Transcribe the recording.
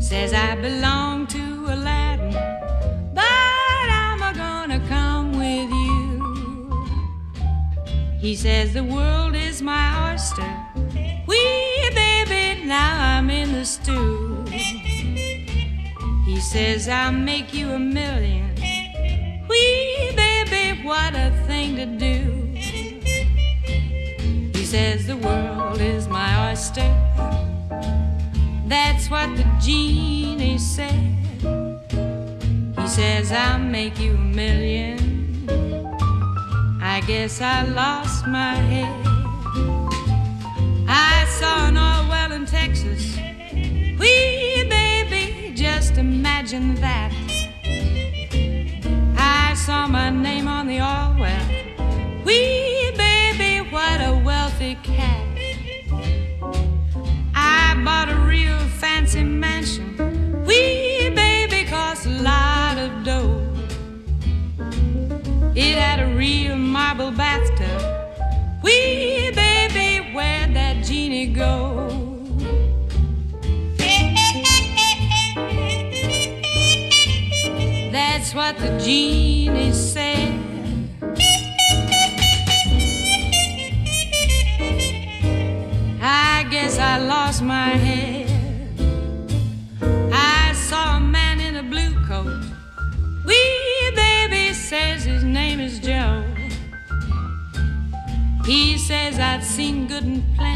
Says I belong to Aladdin, but I'm gonna come with you. He says the world is my oyster. Wee baby, now I'm in the stew. He says I'll make you a million. Wee baby, what a thing to do. He says the world is my oyster. That's what the genie said. He says I'll make you a million. I guess I lost my head. I saw an oil well in Texas. Wee baby, just imagine that. I saw my name on the oil well. Wee baby, what a wealthy cat. I bought a real fancy mansion. Wee baby, cost a lot of dough. It had a real marble bathtub. Wee baby, where'd that genie go? That's what the genie said. I guess I lost my head. I saw a man in a blue coat. Wee baby, says his name is Joe. He says I'd seen good and plain.